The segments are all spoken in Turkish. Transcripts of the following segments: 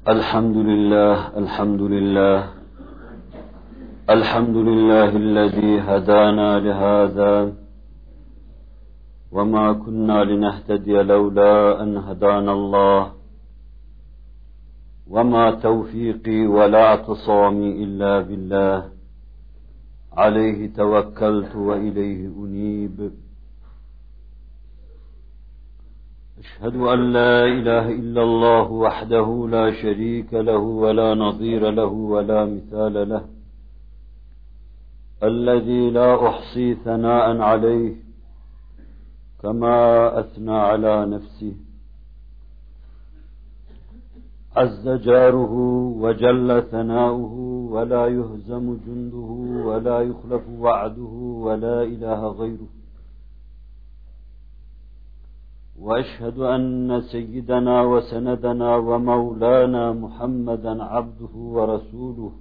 الحمد لله الحمد لله الحمد لله الذي هدانا لهذا وما كنا لنهتدي لولا أن هدانا الله وما توفيقي ولا اعتصامي إلا بالله عليه توكلت وإليه أنيب أشهد أن لا إله إلا الله وحده لا شريك له ولا نظير له ولا مثال له الذي لا أحصي ثناء عليه كما أثنى على نفسه عز جاره وجل ثناؤه ولا يهزم جنده ولا يخلف وعده ولا إله غيره وأشهد أن سيدنا وسندنا ومولانا محمدا عبده ورسوله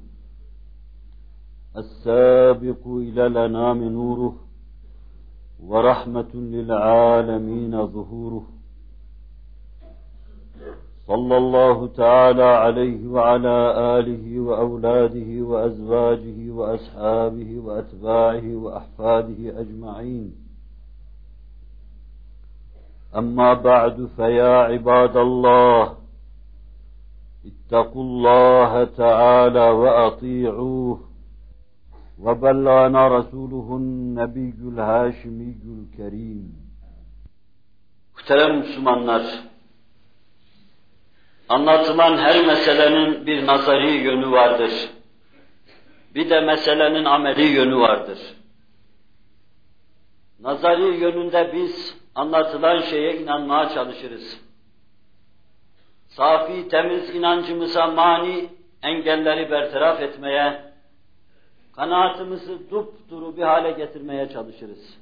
السابق إلى الأنام نوره ورحمة للعالمين ظهوره صلى الله تعالى عليه وعلى آله وأولاده وأزواجه وأصحابه وأتباعه وأحفاده أجمعين أما بعد فيا عباد الله اتقوا الله تعالى وأطيعوه وبلغنا رسوله النبي الهاشمي الكريم. Muhterem Müslümanlar, anlatılan her meselenin bir nazari yönü vardır. Bir de meselenin ameli yönü vardır. Nazari yönünde biz anlatılan şeye inanmaya çalışırız. Safi, temiz inancımıza mani engelleri bertaraf etmeye, kanaatimizi dupduru bir hale getirmeye çalışırız.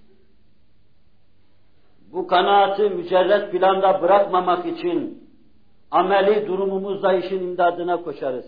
Bu kanaati mücerret planda bırakmamak için ameli durumumuzda işin imdadına koşarız.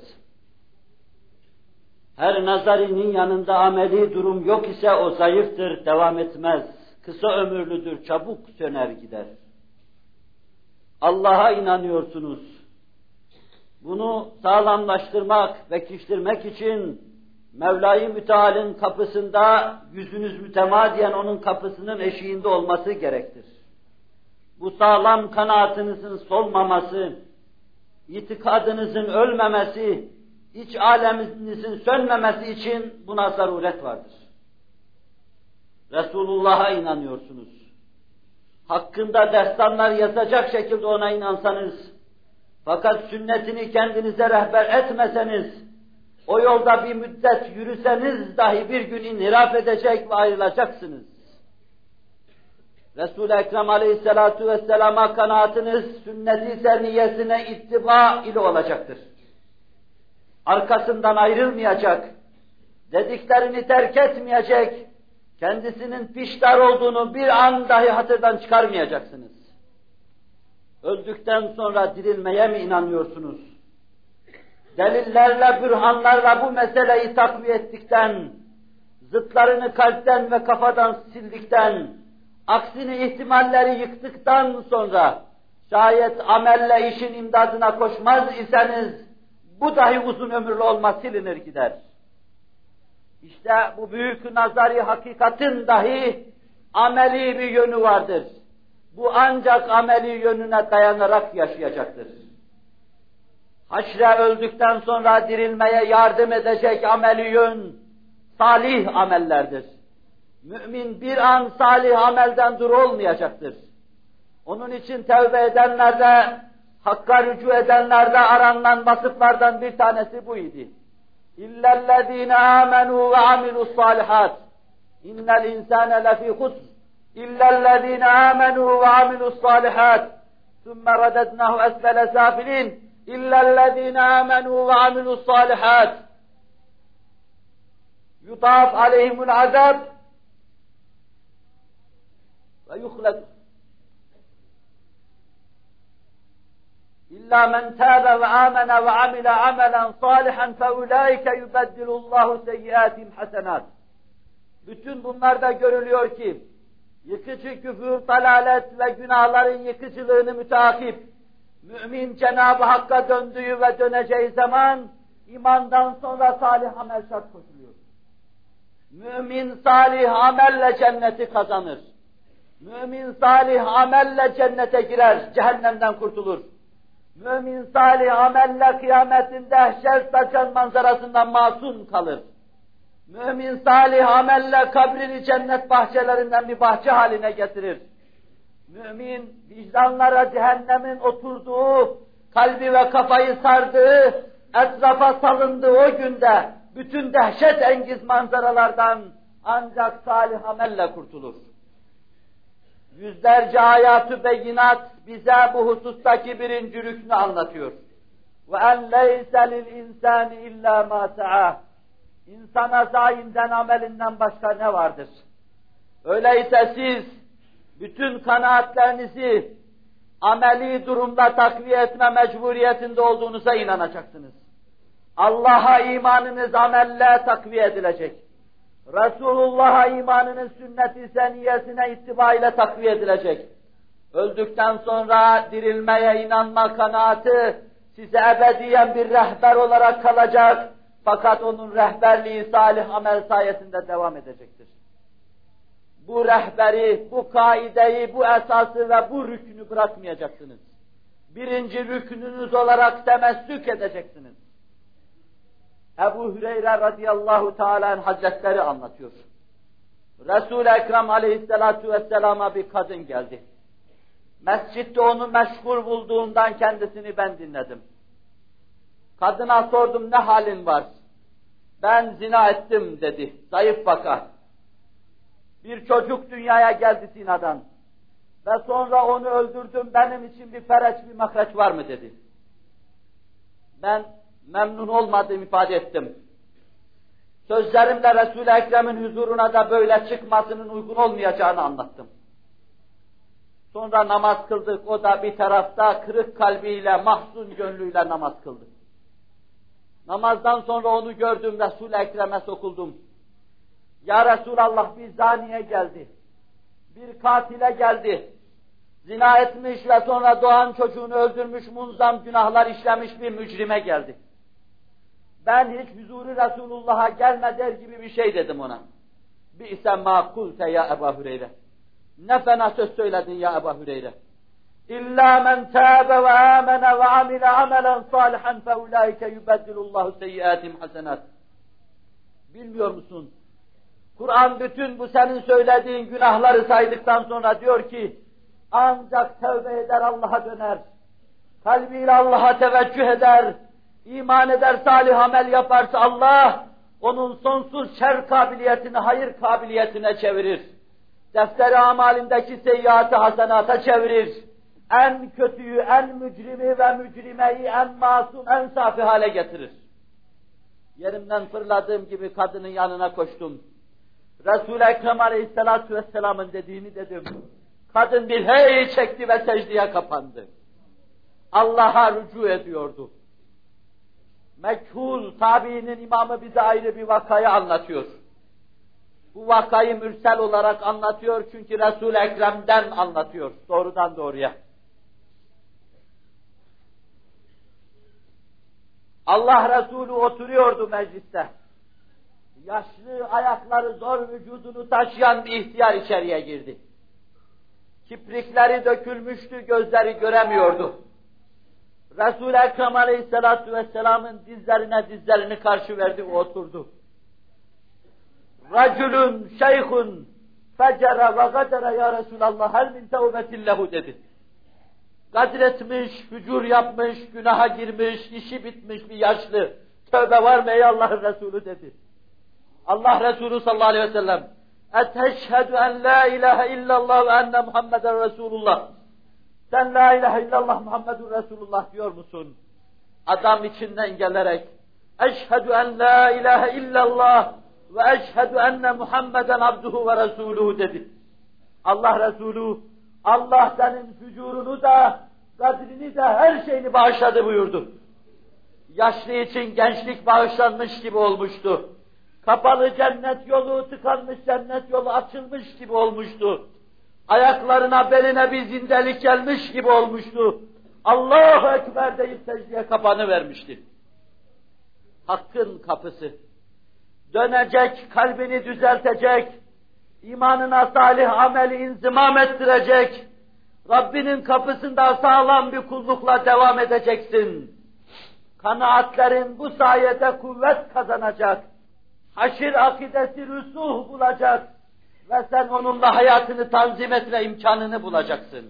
Her nazarinin yanında ameli durum yok ise o zayıftır, devam etmez. Kısa ömürlüdür, çabuk söner gider. Allah'a inanıyorsunuz. Bunu sağlamlaştırmak, pekiştirmek için Mevla-i Müteal'in kapısında yüzünüz mütemadiyen onun kapısının eşiğinde olması gerektir. Bu sağlam kanaatinizin solmaması, itikadınızın ölmemesi, iç aleminizin sönmemesi için buna zaruret vardır. Resulullah'a inanıyorsunuz. Hakkında destanlar yazacak şekilde ona inansanız, fakat sünnetini kendinize rehber etmeseniz, o yolda bir müddet yürüseniz dahi bir gün inhiraf edecek ve ayrılacaksınız. Resul-i Ekrem aleyhissalatu vesselama kanaatiniz sünnet-i seniyesine ittiba ile olacaktır. Arkasından ayrılmayacak, dediklerini terk etmeyecek, kendisinin piştar olduğunu bir an dahi hatırdan çıkarmayacaksınız. Öldükten sonra dirilmeye mi inanıyorsunuz? Delillerle, bürhanlarla bu meseleyi takviye ettikten, zıtlarını kalpten ve kafadan sildikten, aksini ihtimalleri yıktıktan sonra, şayet amelle işin imdadına koşmaz iseniz, bu dahi uzun ömürlü olmaz, silinir gider. İşte bu büyük nazari hakikatin dahi ameli bir yönü vardır. Bu ancak ameli yönüne dayanarak yaşayacaktır. Haşre öldükten sonra dirilmeye yardım edecek ameli yön, salih amellerdir. Mümin bir an salih amelden dur olmayacaktır. Onun için tevbe edenlerde, hakka rücu edenlerde aranan vasıflardan bir tanesi bu idi. İllellezîne âmenû ve amilussâlihat. İnnel insâne lefî husr. İllellezîne âmenû ve amilussâlihat. Sümme radednâhu esfele sâfilîn. İllellezîne âmenû ve amilussâlihat. Yudâf aleyhimul azab ve yuhled. İllâ men tâbe ve âmene ve amile amelen sâlihan feulâike yubeddilullahu seyyiâtihim hasenât. Bütün bunlarda görülüyor ki, yıkıcı küfür, dalalet ve günahların yıkıcılığını müteakip, Mümin Cenab-ı Hakk'a döndüğü ve döneceği zaman imandan sonra salih amel şart koşuluyor. Mümin salih amelle cenneti kazanır. Mümin salih amelle cennete girer, cehennemden kurtulur. Mümin salih amelle kıyametin dehşet saçan manzarasından masum kalır. Mümin salih amelle kabrini cennet bahçelerinden bir bahçe haline getirir. Mümin vicdanlara cehennemin oturduğu, kalbi ve kafayı sardığı, etrafa salındığı o günde bütün dehşet engiz manzaralardan ancak salih amelle kurtulur. Yüzlerce ayat-ı beyinat bize bu husustaki birinci rüknü anlatıyor. وَاَنْ لَيْسَ لِلْاِنْسَانِ اِلَّا مَا سَعَى İnsana zayinden amelinden başka ne vardır? Öyleyse siz bütün kanaatlerinizi ameli durumda takviye etme mecburiyetinde olduğunuza inanacaksınız. Allah'a imanınız amelle takviye edilecek. Resulullah'a imanınız sünnet-i seniyesine ittiba ile takviye edilecek. Öldükten sonra dirilmeye inanma kanaati size ebediyen bir rehber olarak kalacak. Fakat onun rehberliği salih amel sayesinde devam edecektir. Bu rehberi, bu kaideyi, bu esası ve bu rüknü bırakmayacaksınız. Birinci rüknünüz olarak temessük edeceksiniz. Ebu Hüreyre radıyallahu teala hazretleri anlatıyor. Resul-i Ekrem aleyhissalatu vesselama bir kadın geldi. Mescitte onu meşgul bulduğundan kendisini ben dinledim. Kadına sordum, ne halin var? Ben zina ettim dedi, zayıf vaka. Bir çocuk dünyaya geldi zinadan. Ve sonra onu öldürdüm, benim için bir fereç, bir mahreç var mı dedi. Ben memnun olmadığımı ifade ettim. Sözlerimle Resul-i Ekrem'in huzuruna da böyle çıkmasının uygun olmayacağını anlattım. Sonra namaz kıldık, o da bir tarafta kırık kalbiyle, mahzun gönlüyle namaz kıldı. Namazdan sonra onu gördüm, Resul-i Ekrem'e sokuldum. Ya Resulallah, bir zaniye geldi, bir katile geldi, zina etmiş ve sonra doğan çocuğunu öldürmüş, munzam günahlar işlemiş bir mücrime geldi. Ben hiç huzuru Resulullah'a gelme der gibi bir şey dedim ona. Bi'se ma kulte ya Ebu Hüreyre. Ne fena söz söyledin ya Ebu Hüreyre. İlla men tâbe ve âmene ve amile amelen salihan fe ulaike yubeddilullahu seyyiâtim hasenat. Bilmiyor musun? Kur'an bütün bu senin söylediğin günahları saydıktan sonra diyor ki, ancak tevbe eder Allah'a döner, kalbiyle Allah'a teveccüh eder, iman eder, salih amel yaparsa Allah, onun sonsuz şer kabiliyetini hayır kabiliyetine çevirir. Defteri amalindeki seyyiatı hasenata çevirir. En kötüyü, en mücrimi ve mücrimeyi en masum, en safi hale getirir. Yerimden fırladığım gibi kadının yanına koştum. Resul-i Ekrem Aleyhisselatü Vesselam'ın dediğini dedim. Kadın bir hey çekti ve secdeye kapandı. Allah'a rücu ediyordu. Mekhul tabiinin imamı bize ayrı bir vakayı anlatıyor. Bu vakayı mürsel olarak anlatıyor çünkü Resul-i Ekrem'den anlatıyor, doğrudan doğruya. Allah Resulü oturuyordu mecliste. Yaşlı, ayakları zor vücudunu taşıyan bir ihtiyar içeriye girdi. Kiprikleri dökülmüştü, gözleri göremiyordu. Resul-i Ekrem Aleyhisselatü Vesselam'ın dizlerini karşı verdi, o oturdu. Racülün şeyhun fecere ve gadere ya Resulallah hel min tevbetin lehu dedi. Gadretmiş, fücur yapmış, günaha girmiş, işi bitmiş bir yaşlı. Tövbe var mı ey Allah'ın Resulü dedi. Allah Resulü sallallahu aleyhi ve sellem eteşhedü en la ilahe illallah ve enne Muhammeden Resulullah. Sen la ilahe illallah Muhammedun Resulullah diyor musun? Adam içinden gelerek eşhedü en la ilahe illallah ve eşhedü enne Muhammeden abduhu ve resuluhu dedi. Allah Resulü, Allah senin fücurunu da, kadrini de, her şeyini bağışladı buyurdu. Yaşlı için gençlik bağışlanmış gibi olmuştu. Kapalı cennet yolu, tıkanmış cennet yolu açılmış gibi olmuştu. Ayaklarına, beline bir zindelik gelmiş gibi olmuştu. Allahu Ekber deyip secdeye kapanıvermişti. Hakkın kapısı. Dönecek, kalbini düzeltecek, imanına salih ameli inzimam ettirecek, Rabbinin kapısında sağlam bir kullukla devam edeceksin. Kanaatlerin bu sayede kuvvet kazanacak, haşir akidesi rüsuh bulacak ve sen onunla hayatını tanzim etme imkanını bulacaksın.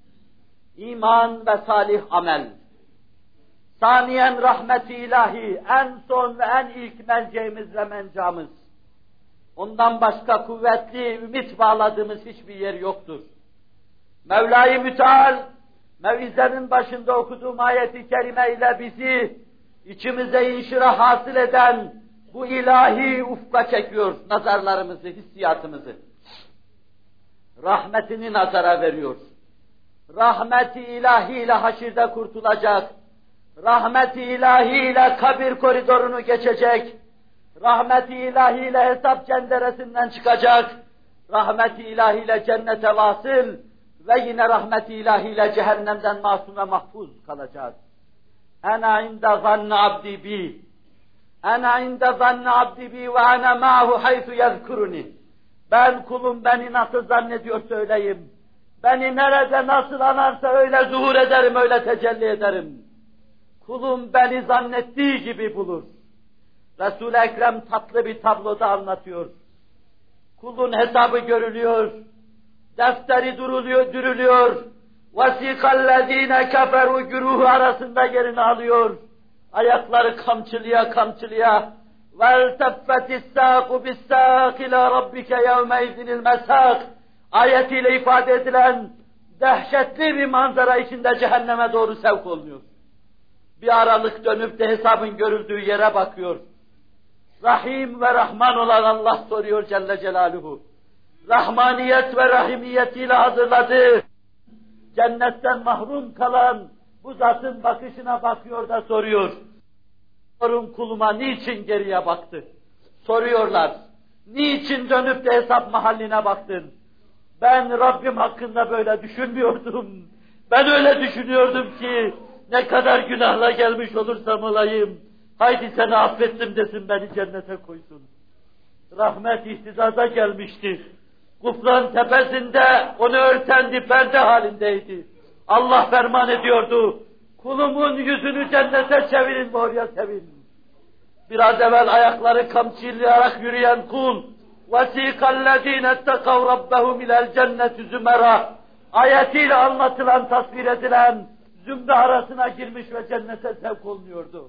İman ve salih amel. Saniyen rahmet-i ilahi, en son ve en ilk melceğimiz ve mencamız. Ondan başka kuvvetli, ümit bağladığımız hiçbir yer yoktur. Mevla-i Müteal, mevizenin başında okuduğum ayet-i kerime ile bizi içimize inşirah hasıl eden bu ilahi ufka çekiyor nazarlarımızı, hissiyatımızı. Rahmetini nazara veriyor. Rahmet-i ilahiyle haşirde kurtulacak. Rahmet-i ilahiyle kabir koridorunu geçecek. Rahmet-i ilahiyle hesap cenderesinden çıkacak. Rahmet-i ilahiyle cennete vasıl ve yine rahmet-i ilahiyle cehennemden masum ve mahfuz kalacak. Ana inde zanne abdi bi. Ana inde zanne abdi bi ve ana ma'hu haythu yezkuruni. Ben kulum beni nasıl zannediyor söyleyeyim. Beni nerede nasıl anarsa öyle zuhur ederim, öyle tecelli ederim. Kulum beni zannettiği gibi bulur. Resul-i Ekrem tatlı bir tabloda anlatıyor. Kulun hesabı görülüyor. Defteri dürülüyor. وَسِقَ keferu güruhu arasında yerini alıyor. Ayakları kamçılıya وَالْتَفَّتِ السَّاقُ بِالسَّاقِ لَا رَبِّكَ يَوْمَيْذٍ الْمَسَاقِ ayetiyle ifade edilen dehşetli bir manzara içinde cehenneme doğru sevk oluyor. Bir aralık dönüp de hesabın görüldüğü yere bakıyor. Rahim ve Rahman olan Allah soruyor Celle Celaluhu. Rahmaniyet ve rahimiyetiyle hazırladığı, cennetten mahrum kalan bu zatın bakışına bakıyor da soruyor. Sorun kuluma niçin geriye baktı? Soruyorlar. Niçin dönüp de hesap mahalline baktın? Ben Rabbim hakkında böyle düşünmüyordum. Ben öyle düşünüyordum ki ne kadar günahla gelmiş olursam olayım, haydi seni affettim desin, beni cennete koysun. Rahmet ihtizaza gelmişti. Kufran tepesinde onu örten bir perde halindeydi. Allah ferman ediyordu. Kulumun yüzünü cennete çevirin ve oraya sevin. Biraz evvel ayakları kamçılayarak yürüyen kul, وَسِيقَ الَّذ۪ينَ اتَّقَوْ رَبَّهُمْ اِلَى الْجَنَّةِ زُمَرًا ayetiyle anlatılan, tasvir edilen zümre arasına girmiş ve cennete sevk olunuyordu.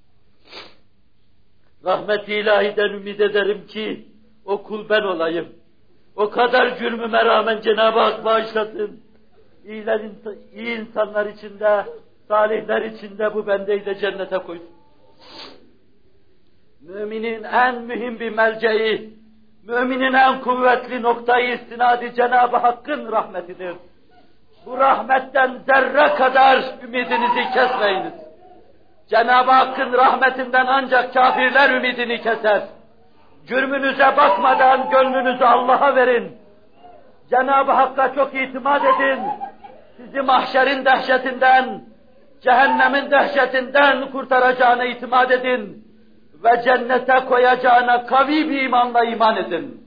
Rahmet-i ilahiden ümit ederim ki o kul ben olayım. O kadar cürmüme rağmen Cenab-ı Hak bağışlasın. İyi insanlar içinde, salihler içinde bu bendeyi de cennete koysun. Müminin en mühim bir melceği, müminin en kuvvetli noktayı istinadı Cenab-ı Hakk'ın rahmetidir. Bu rahmetten zerre kadar ümidinizi kesmeyiniz. Cenab-ı Hakk'ın rahmetinden ancak kafirler ümidini keser. Cürmünüze bakmadan gönlünüzü Allah'a verin. Cenab-ı Hakk'a çok itimat edin. Sizi mahşerin dehşetinden, cehennemin dehşetinden kurtaracağına itimat edin. Ve cennete koyacağına kavi bir imanla iman edin.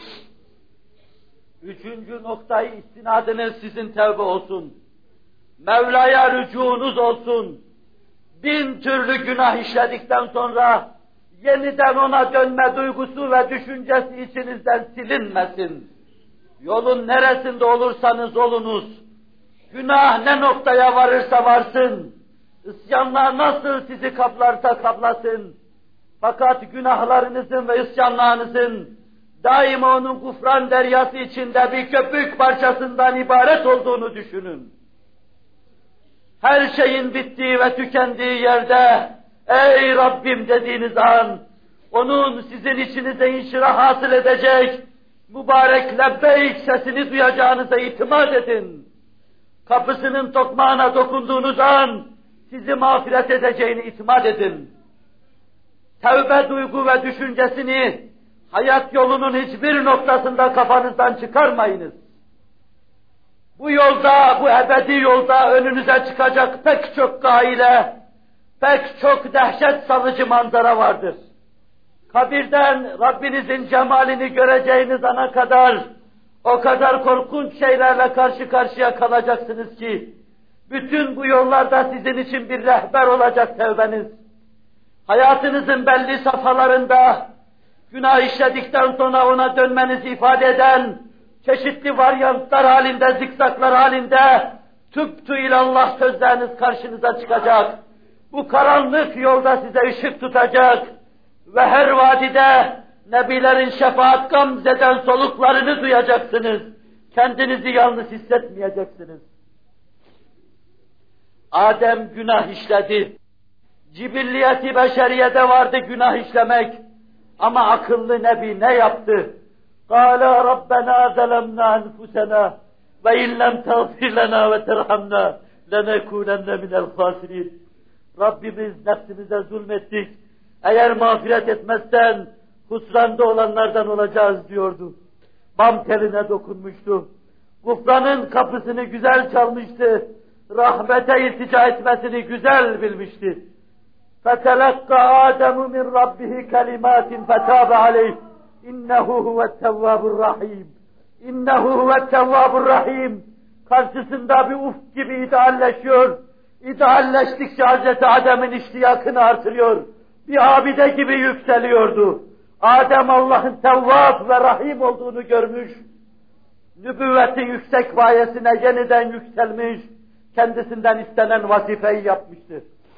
Üçüncü noktayı istinadınız sizin tevbe olsun. Mevla'ya rücuğunuz olsun. 1000 türlü günah işledikten sonra yeniden ona dönme duygusu ve düşüncesi içinizden silinmesin. Yolun neresinde olursanız olunuz, günah ne noktaya varırsa varsın, isyanlar nasıl sizi kaplarsa kaplasın, fakat günahlarınızın ve isyanlarınızın daima onun gufran deryası içinde bir köpük parçasından ibaret olduğunu düşünün. Her şeyin bittiği ve tükendiği yerde, ey Rabbim dediğiniz an, onun sizin içinize inşirah hasıl edecek, mübarek lebbeyk sesini duyacağınıza itimat edin. Kapısının tokmağına dokunduğunuz an, sizi mağfiret edeceğine itimat edin. Tevbe duygu ve düşüncesini, hayat yolunun hiçbir noktasında kafanızdan çıkarmayınız. Bu yolda, bu ebedi yolda önünüze çıkacak pek çok gaile, pek çok dehşet salıcı manzara vardır. Kabirden Rabbinizin cemalini göreceğiniz ana kadar o kadar korkunç şeylerle karşı karşıya kalacaksınız ki bütün bu yollarda sizin için bir rehber olacak tevbeniz. Hayatınızın belli safhalarında günah işledikten sonra ona dönmenizi ifade eden çeşitli varyantlar halinde, zikzaklar halinde tübtü ilallah sözleriniz karşınıza çıkacak. Bu karanlık yolda size ışık tutacak ve her vadide Nebilerin şefaat gamzeden soluklarını duyacaksınız. Kendinizi yalnız hissetmeyeceksiniz. Adem günah işledi. Cibilliyeti beşeriyede vardı günah işlemek. Ama akıllı Nebi ne yaptı? قَالَ رَبَّنَا ظَلَمْنَا أَنْفُسَنَا وَاِنْ لَمْ تَغْفِرْ لَنَا وَتَرْحَمْنَا لَنَكُونَنَّ مِنَ الْخَاسِرِينَ Rabbimiz nefsimize zulmettik. Eğer mağfiret etmezsen husranda olanlardan olacağız diyordu. Bam teline dokunmuştu. Gufranın kapısını güzel çalmıştı. Rahmete iltica etmesini güzel bilmişti. فَتَلَقَّى آدَمُ مِنْ رَبِّهِ كَلِمَاتٍ فَتَابَ عَلَيْهِ إِنَّهُ هُوَ التَّوَّابُ الرَّحِيمُ إِنَّهُ هُوَ التَّوَّابُ الرَّحِيمُ Karşısında bir ufk gibi idealleşiyor. İdealleştikçe Hazreti Adem'in iştiyakını artırıyor. Bir abide gibi yükseliyordu. Adem Allah'ın Tevvab ve Rahim olduğunu görmüş. Nübüvvetin yüksek gayesine yeniden yükselmiş. Kendisinden istenen vazifeyi yapmıştır.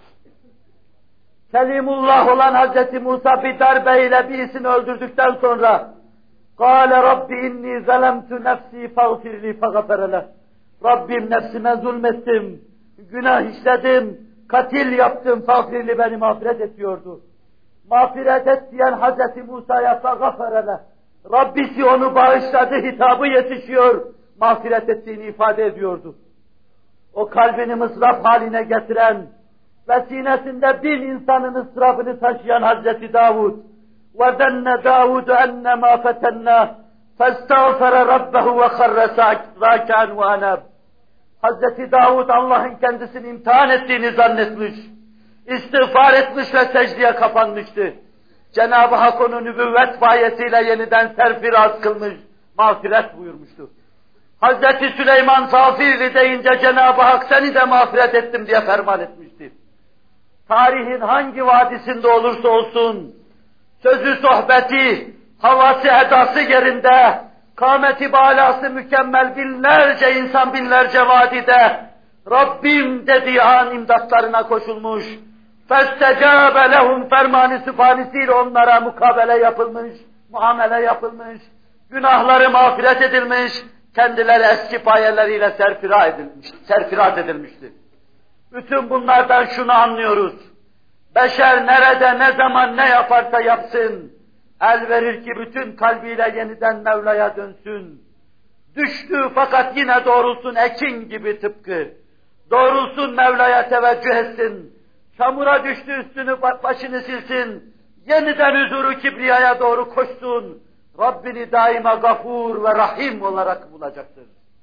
Kelimullah olan Hazreti Musa bir darbeyle birisini öldürdükten sonra قَالَ رَبِّ اِنِّي ظَلَمْتُ نَفْسِي فَغْفِرْ لِي فَغَفَرَ لَهُ Rabbim nefsime zulmettim, günah işledim, katil yaptım, fagfirli beni mağfiret et diyordu. Mağfiret et diyen Hazreti Musa'ya فَغَفَرَ لَهُ Rabbisi onu bağışladı, hitabı yetişiyor, mağfiret ettiğini ifade ediyordu. O kalbini mısraf haline getiren ve sinesinde bin insanın ıstırabını taşıyan Hazreti Davud وَذَنَّ دَاوُدُ اَنَّمَا فَتَنَّا فَاسْتَغْفَرَ رَبَّهُ وَخَرَّ رَاكِعًا وَأَنَابَ Hazreti Davud Allah'ın kendisini imtihan ettiğini zannetmiş, istiğfar etmiş ve secdeye kapanmıştı. Cenab-ı Hak onu nübüvvet bayesiyle yeniden serfiraz kılmış, mağfiret buyurmuştu. Hazreti Süleyman Safirli deyince Cenab-ı Hak seni de mağfiret ettim diye ferman etmişti. Tarihin hangi vadisinde olursa olsun, sözü sohbeti, havası edası yerinde, kâmeti balası mükemmel binlerce insan binlerce vadide, Rabbim dediği an imdatlarına koşulmuş, فَاسْتَجَابَ لَهُمْ fermanı sübhanesiyle onlara mukabele yapılmış, muamele yapılmış, günahları mağfiret edilmiş, kendileri eski payeleriyle serfiraz edilmiştir. Bütün bunlardan şunu anlıyoruz. Beşer nerede, ne zaman, ne yaparsa yapsın, el verir ki bütün kalbiyle yeniden Mevla'ya dönsün. Düştü fakat yine doğrulsun ekin gibi tıpkı. Doğrulsun Mevla'ya teveccüh etsin. Çamura düştü üstünü başını silsin. Yeniden huzuru kibriyaya doğru koşsun. Rabbini daima gafur ve rahim olarak bulacaktır.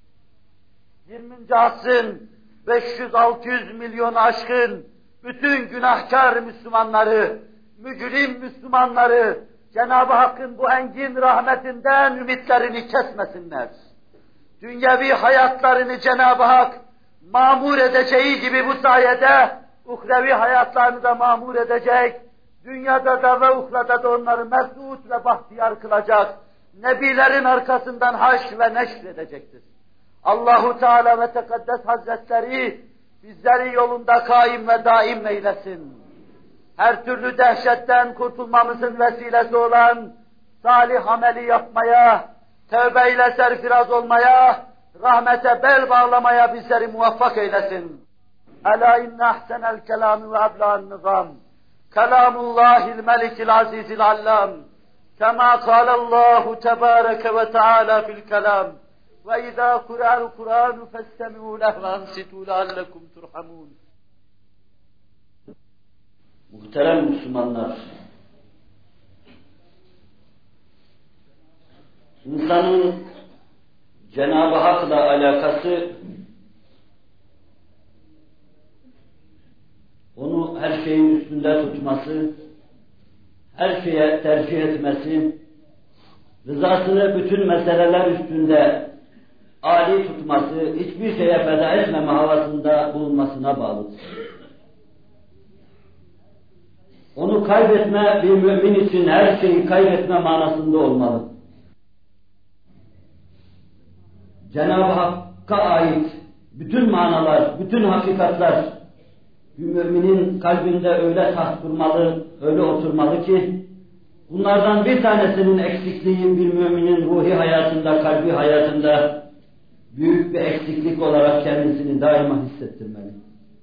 20. asrın 500-600 milyonu aşkın bütün günahkar Müslümanları, mücrim Müslümanları Cenab-ı Hakk'ın bu engin rahmetinden ümitlerini kesmesinler. Dünyevi hayatlarını Cenab-ı Hak mamur edeceği gibi bu sayede uhrevi hayatlarını da mamur edecek, dünyada da ve uhrada da onları mesut ve bahtiyar kılacak, nebilerin arkasından haş ve neşr edecektir. Allahu Teala ve Tekaddes Hazretleri bizleri yolunda kaim ve daim eylesin. Her türlü dehşetten kurtulmamızın vesilesi olan salih ameli yapmaya, tövbeyle serfiraz olmaya, rahmete bel bağlamaya bizleri muvaffak eylesin. Ela inne ahsenel kelâmi ve eblâ'n nizâm. Kelamullahil melikil azizil allam. Kema kâlallahu tebâreke ve teâlâ fil kelam. Ve izâ kur'al Kur'anu festemi'û leh ve ansitû leallekum turhamûn. Muhterem Müslümanlar, insanın Cenab-ı Hak'la alakası, onu her şeyin üstünde tutması, her şeye tercih etmesi, rızasını bütün meseleler üstünde âli tutması, hiçbir şeye feda etmeme havasında bulunmasına bağlıdır. Onu kaybetme bir mümin için her şeyi kaybetme manasında olmalı. Cenab-ı Hakk'a ait bütün manalar, bütün hakikatler bir müminin kalbinde öyle taht kurmalı, öyle oturmalı ki bunlardan bir tanesinin eksikliği bir müminin ruhi hayatında, kalbi hayatında büyük bir eksiklik olarak kendisini daima hissettirmeli.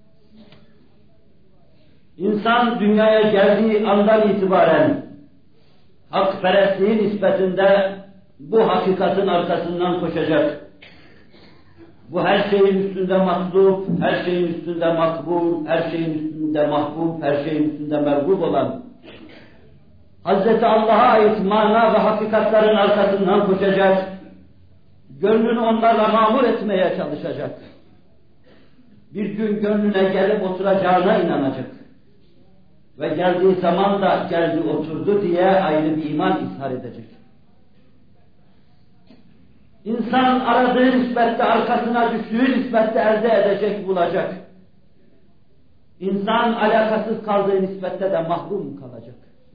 İnsan dünyaya geldiği andan itibaren hakperestliğin nispetinde bu hakikatin arkasından koşacak. Bu her şeyin üstünde matlub, her şeyin üstünde makbul, her şeyin üstünde mahbub, her şeyin üstünde mergub olan Hazreti Allah'a ait mana ve hakikatlerin arkasından koşacak. Gönlünü onlarla mamur etmeye çalışacak. Bir gün gönlüne gelip oturacağına inanacak. Ve geldiği zaman da geldi oturdu diye ayrı bir iman ishar edecek. İnsan aradığı nispette, arkasına düştüğü nispette elde edecek, bulacak. İnsan alakasız kaldığı nispette de mahrum kalacak.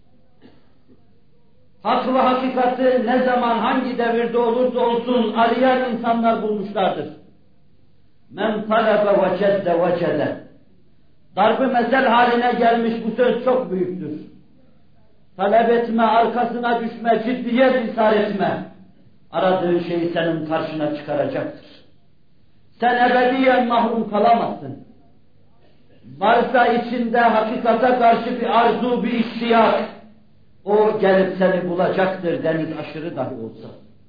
Hak ve hakikati ne zaman, hangi devirde olursa olsun arayan insanlar bulmuşlardır. Men talebe vecedde vecede. Darb-ı mesel haline gelmiş bu söz çok büyüktür. Talep etme, arkasına düşme, ciddiyet ishar etme. Aradığın şeyi senin karşına çıkaracaktır. Sen ebediyen mahrum kalamazsın. Varsa içinde hakikate karşı bir arzu, bir iştiyak, o gelip seni bulacaktır deniz aşırı dahi olsa.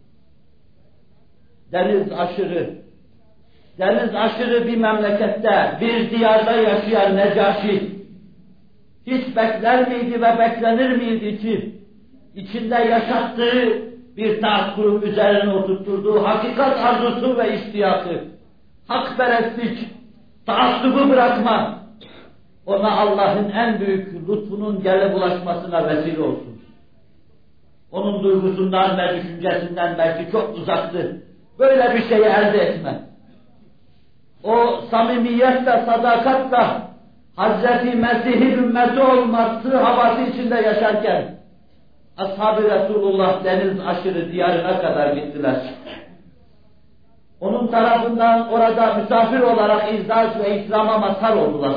Deniz aşırı bir memlekette, bir diyarda yaşayan Necaşi, hiç bekler miydi ve beklenir miydi ki, içinde yaşattığı bir taht kurum üzerine oturtturduğu hakikat arzusu ve iştiyakı, hakperestlik, taassubu bırakma, ona Allah'ın en büyük lütfunun gelip ulaşmasına vesile olsun. Onun duygusundan ve düşüncesinden belki çok uzaktı. Böyle bir şeyi elde etme. O samimiyetle, sadakatla Hazreti Mesih'in ümmeti olması havası içinde yaşarken Ashab-ı Resulullah deniz aşırı diyarına kadar gittiler. Onun tarafından orada misafir olarak izzat ve ikrama mazhar oldular.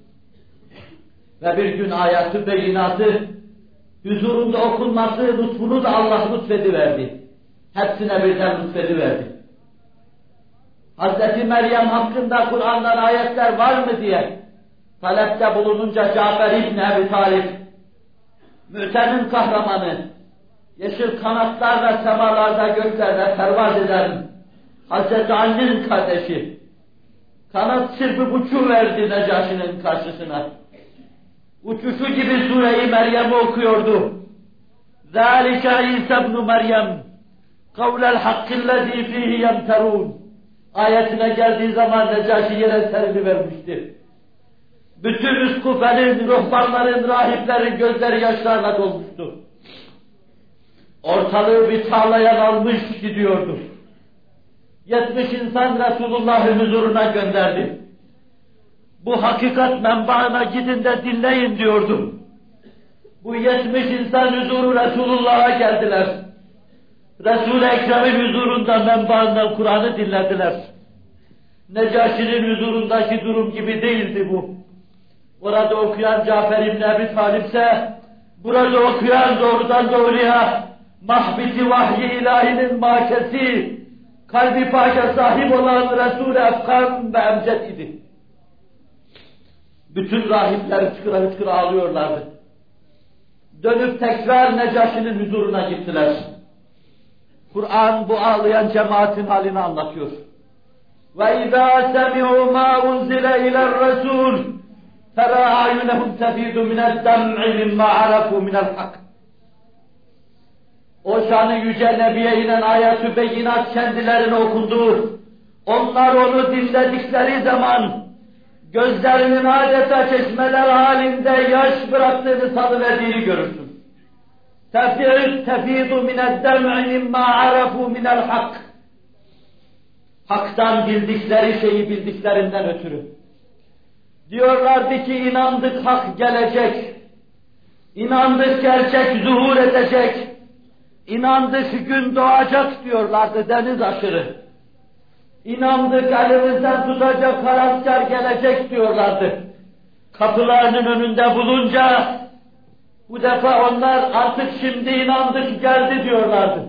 Ve bir gün ayat-ı beyinatı huzurunda okunması lütfunu da Allah lütfediverdi. Hepsine birden lütfediverdi. Hazreti Meryem hakkında Kur'an'dan ayetler var mı diye talepte bulununca Cafer İbni Ebi Talib, Mü'te'nin kahramanı, yeşil kanatlarla semalarda göklerde pervaz eden Hazreti Ali'nin kardeşi, kanat çırpıp uçuverdi Necaşi'nin karşısına. Uçuşu gibi Sure-i Meryem'i okuyordu. ذَٰلِكَ عِيسَى بْنُ مَرْيَمْ قَوْلَ الْحَقِّ الَّذ۪ي ف۪يهِ يَمْتَرُونَ ayetine geldiği zaman Necaşi yere serilivermişti. Bütün üskufelerin, ruhbanların, rahiplerin gözleri yaşlarla dolmuştu. Ortalığı bir tarlaya almış gidiyordu. 70 insan Resulullah'ın huzuruna gönderdi. Bu hakikat menbaına gidin de dinleyin diyordu. Bu 70 insan huzuru Resulullah'a geldiler. Resul-i Ekrem'in huzurunda menbaından Kur'an'ı dinlediler. Necaşi'nin huzurundaki durum gibi değildi bu. Orada okuyan Cafer İbni Ebi Talib ise burada okuyan doğrudan doğruya mahbiti vahyi ilahinin mahkesi, kalbi paka sahip olan Resul-i Efkan ve Emced idi. Bütün rahipler hıçkıra hıçkıra ağlıyorlardı. Dönüp tekrar Necaşi'nin huzuruna gittiler. Kur'an bu ağlayan cemaatin halini anlatıyor. وَاِذَا سَمِعُوا مَا اُنْزِلَ اِلَى الرَّسُولِ تَرَى اَعْيُنَهُمْ تَفِيدُ مِنَ الدَّمْعِ مِمَّا عَرَفُوا مِنَ الْحَقِّ o şanı yüce Nebi'ye inen ayet-ü beyinat kendilerine okundu. Onlar onu dinledikleri zaman gözlerinin adeta çeşmeler halinde yaş bıraktığını salıverdiğini görürsün. Tefidu mined-dem'i mimma arafu minel hak. Hak'tan bildikleri şeyi bildiklerinden ötürü. Diyorlardı ki inandık hak gelecek. İnandık gerçek zuhur edecek. İnandık gün doğacak diyorlardı deniz aşırı. İnandık elimizden tutacak haraskar gelecek diyorlardı. Kapılarının önünde bulunca bu defa onlar artık şimdi inandık geldi diyorlardı.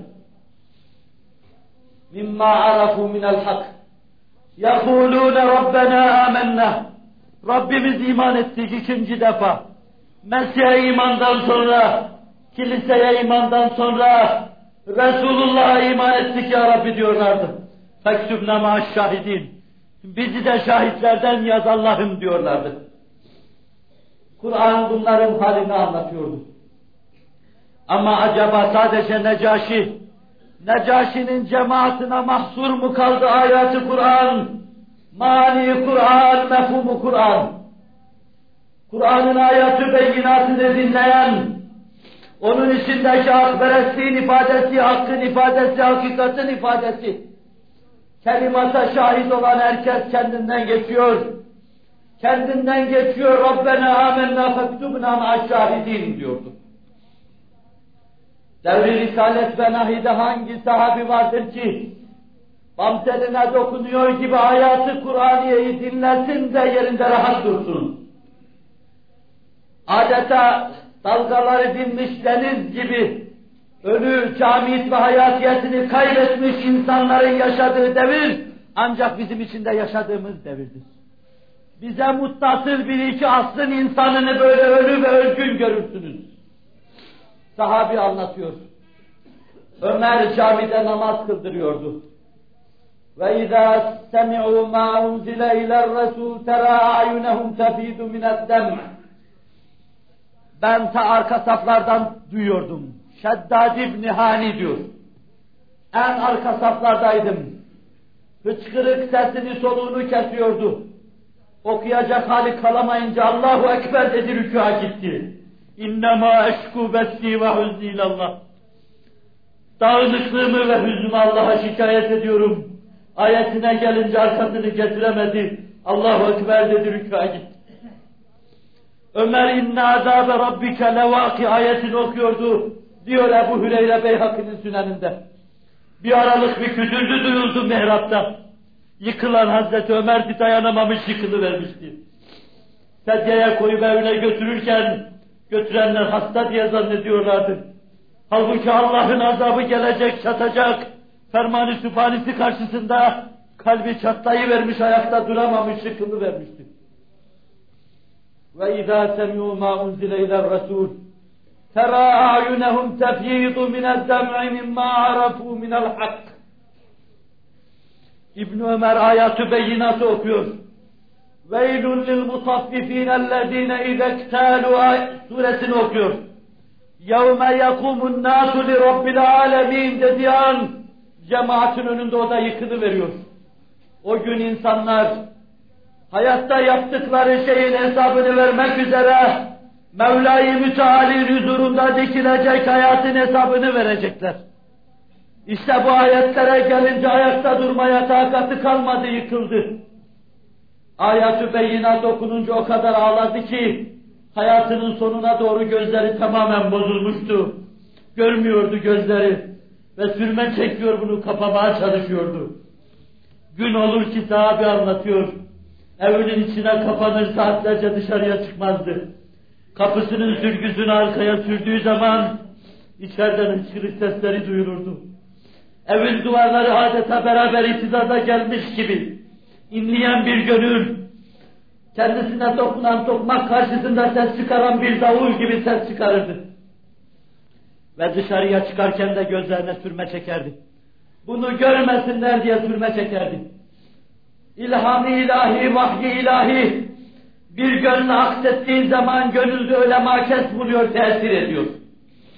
Mimma arafu minel hak. Yekulûne Rabbena amennâ. Rabbimiz iman ettik ikinci defa. Mesih'e imandan sonra, kiliseye imandan sonra, Resulullah'a iman ettik ya Rabbi diyorlardı. Feksubna ma'aş-şahidin. Bizi de şahitlerden yaz Allah'ım diyorlardı. Kur'an bunların halini anlatıyordu. Ama acaba sadece Necaşi'nin cemaatine mahsur mu kaldı ayat-ı Kur'an, mani Kur'an, mefhumu Kur'an? Kur'an'ın ayat-ı beyinatını dinleyen, onun içindeki hakperestliğin ifadesi, hakkın ifadesi, hakikatin ifadesi, kelimata şahit olan herkes kendinden geçiyor. Kendinden geçiyor, Rabbena amennâ fektubna ma'aş-şahidin diyordu. Devri Risalet ve Nahi'de hangi sahabi vardır ki, bam teline dokunuyor gibi hayatı Kur'aniye'yi dinlesin de yerinde rahat dursun. Adeta dalgaları dinmiş deniz gibi, ölü, camit ve hayatiyetini kaybetmiş insanların yaşadığı devir, ancak bizim içinde yaşadığımız devirdir. Bize muttasıl bir iki asrın insanını böyle ölü ve özgün görürsünüz. Sahabi anlatıyor. Ömer camide namaz kıldırıyordu. Ve izâ semi'û mâ unzile iler-resûl terâ a'yunehum tefîdu mined-dem'. Ben ta arka saflardan duyuyordum. Şeddad İbn Hani diyor. En arka saflardaydım. Hıçkırık sesini soluğunu kesiyordu. Okuyacak hali kalamayınca Allahu Ekber dedi, rükûa gitti. İnnemâ eşkû besî ve huznî ilallah. Dağınıklığımı ve hüznümü Allah'a şikayet ediyorum. Ayetine gelince arkasını getiremedi. Allahu Ekber dedi, rükûa gitti. Ömer inne azâbe rabbike levâki ayetini okuyordu. Diyor Ebu Hüreyre Beyhaki'nin süneninde. Bir aralık bir kütürdü duyuldu mihrapta. Yıkılan Hazreti Ömer bir dayanamamış yıkılıvermişti. Sedyeye koyup evine götürürken götürenler hasta diye zannediyorlardı. Halbuki Allah'ın azabı gelecek, çatacak. Ferman-ı sübhanesi karşısında kalbi çatlayıvermiş, ayakta duramamış, yıkılıvermişti. Ve izâ semî'û mâ unzile iler-resûl terâ a'yunehum tefyîdu mined-dem'i mimmâ arafû minel-hak. İbn Ömer ayat-ı beyinatı okuyor. Veylun lil-mutaffifînellezîne izektâlû suresini okuyor. Yevme yekûmun nâsu li rabbil âlemîn dediği an cemaatin önünde o da yıkılıveriyor. O gün insanlar hayatta yaptıkları şeyin hesabını vermek üzere Mevla-i Müteala'nın huzurunda dikilecek, hayatın hesabını verecekler. İşte bu ayetlere gelince ayakta durmaya takatı kalmadı, yıkıldı. Ayat-ı beyinat okununca o kadar ağladı ki hayatının sonuna doğru gözleri tamamen bozulmuştu. Görmüyordu gözleri ve sürme çekiyor, bunu kapamaya çalışıyordu. Gün olur ki sahabe anlatıyor, evinin içine kapanır, saatlerce dışarıya çıkmazdı. Kapısının sürgüsünü arkaya sürdüğü zaman içeriden hıçkırık sesleri duyulurdu. Evin duvarları adeta beraber itizaza gelmiş gibi inleyen bir gönül, kendisine dokunan tokmak karşısında ses çıkaran bir davul gibi ses çıkarırdı. Ve dışarıya çıkarken de gözlerine sürme çekerdi. Bunu görmesinler diye sürme çekerdi. İlham-ı ilahi, vahyi ilahi bir gönlü aksettiği zaman gönülde öyle makes buluyor, tesir ediyor.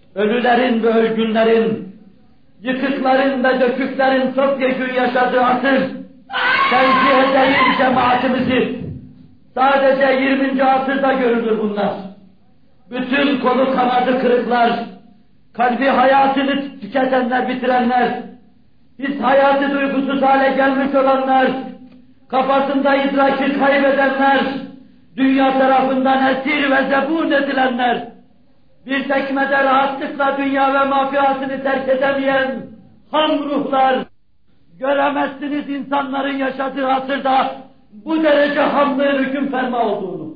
ölülerin ve ölgünlerin, yıkıkların ve döküklerin topyekün yaşadığı asır, tenzih edeyim cemaatimizi, sadece 20. asırda görülür bunlar. Bütün kolu kanadı kırıklar, kalbi hayatını tüketenler, bitirenler, his hayatı duygusuz hale gelmiş olanlar, kafasında idraki kaybedenler, dünya tarafından esir ve zebun edilenler, bir tekmede rahatlıkla dünya ve mafiasını terk edemeyen ham ruhlar, göremezsiniz insanların yaşadığı asırda bu derece hamlığın hüküm ferma olduğunu.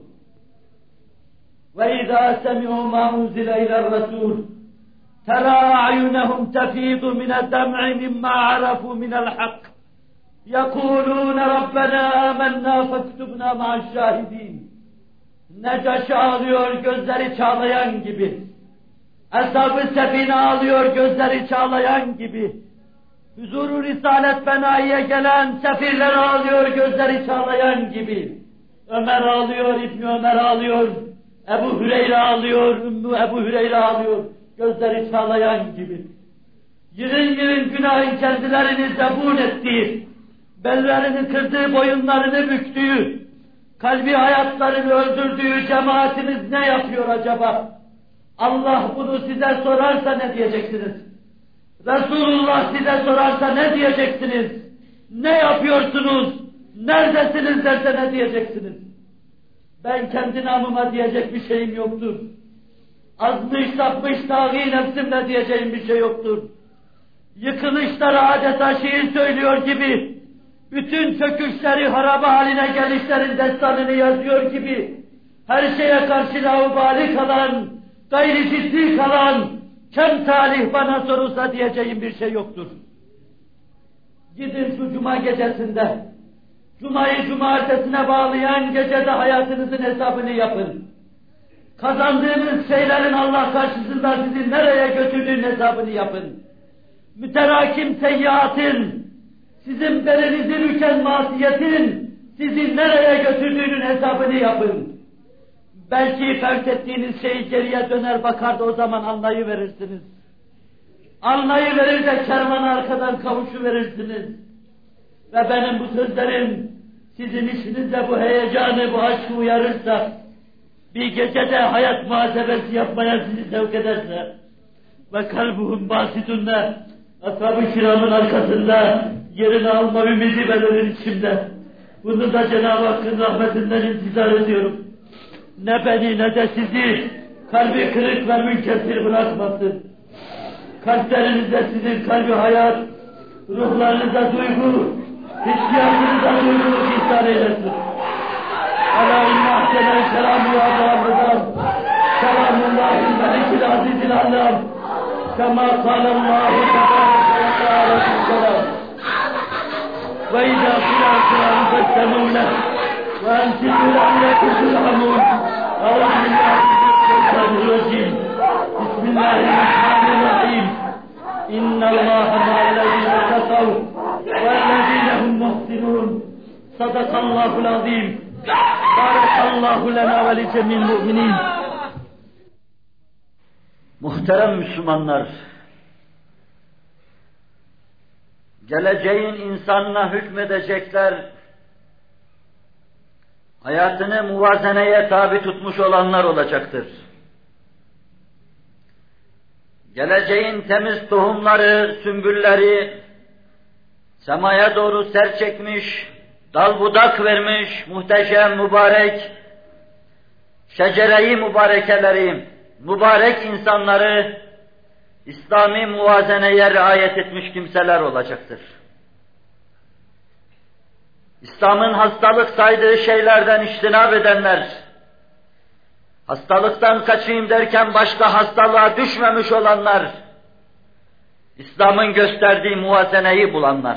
وَاِذَا سَمِعُوا مَا اُنْزِلَ اِلَى الرَّسُولِ تَرَى اَعْيُنَهُمْ تَفِيضُ مِنَ الدَّمْعِ مِمَّا عَرَفُوا مِنَ الْحَقِّ يَقُولُونَ رَبَّنَا آمَنَّا فَاكْتُبْنَا مَعَ الشَّاهِدِينَ. Necaşi ağlıyor, gözleri çağlayan gibi. Eshab-ı Sefine ağlıyor, gözleri çağlayan gibi. Huzur-u Risalet Benai'ye gelen sefirler ağlıyor, gözleri çağlayan gibi. Ömer ağlıyor, İbni Ömer ağlıyor, Ebu Hüreyre ağlıyor, Ümmü Ebu Hüreyre ağlıyor, gözleri çağlayan gibi. Yığın yığın günahın kendilerini zebun ettiği, bellerini kırdığı, boyunlarını büktüğü, kalbi hayatlarını öldürdüğü cemaatimiz ne yapıyor acaba? Allah bunu size sorarsa ne diyeceksiniz? Resulullah size sorarsa ne diyeceksiniz? Ne yapıyorsunuz? Neredesiniz derse ne diyeceksiniz? Ben kendi namıma diyecek bir şeyim yoktur. Azmış sapmış tağî nefsimle diyeceğim bir şey yoktur. Yıkılışları adeta şiir söylüyor gibi, bütün çöküşleri haraba haline gelişlerin destanını yazıyor gibi, her şeye karşı laubali kalan, gayri ciddi kalan, kem talih bana sorulsa diyeceğim bir şey yoktur. Gidin şu cuma gecesinde, cumayı cumartesine bağlayan gecede hayatınızın hesabını yapın. Kazandığınız şeylerin Allah karşısında sizi nereye götürdüğünün hesabını yapın. Müterakim seyyiatın, sizin belinizi büken masiyetin sizi nereye götürdüğünün hesabını yapın. Belki fark ettiğiniz şeyi geriye döner bakar da o zaman anlayıverirsiniz. Anlayıverir de kervana arkadan kavuşuverirsiniz. Ve benim bu sözlerim sizin işinizde bu heyecanı, bu aşkı uyarırsa, bir gecede hayat muhasebesi yapmaya sizi sevk ederse ve kalbuhum basitünde ashab-ı kiramın arkasında yerini alma ümidi belirir içimde. Bunu da Cenab-ı Hakk'ın rahmetinden intizar ediyorum. Ne beni ne de sizi kalbi kırık ve münkesir bırakmasın. Kalplerinizde sizin kalbi hayat, ruhlarınıza duygu, hissiyatınıza duyguluk ihsan eylesin. Alâ inna ahsenel kelâmü ya Rabbidan, kelâmullâhi melikil azizil allâm, kemâ kâlellâhu tebâreke ve teâlâ fil-kelâm. Ve izâ kılâ kılâhu festemû leh, ve ensidû le'allekû turhamûn. Euzubillahimineşşeytanirracim. Bismillahirrahmanirrahim. İnnallâhe ma'allezîne tekav vellezîne hum muhsinûn. Sadakallâhul azîm. Barakallahu lena ve li cemil mu'minin. Muhterem Müslümanlar, geleceğin insanına hükmedecekler, hayatını muvazeneye tabi tutmuş olanlar olacaktır. Geleceğin temiz tohumları, sümbülleri, semaya doğru ser çekmiş, dal budak vermiş, muhteşem, mübarek, şecere-i mübarekeleri, mübarek insanları, İslami muvazeneye riayet etmiş kimseler olacaktır. İslam'ın hastalık saydığı şeylerden içtinab edenler, hastalıktan kaçayım derken başka hastalığa düşmemiş olanlar, İslam'ın gösterdiği muvazeneyi bulanlar,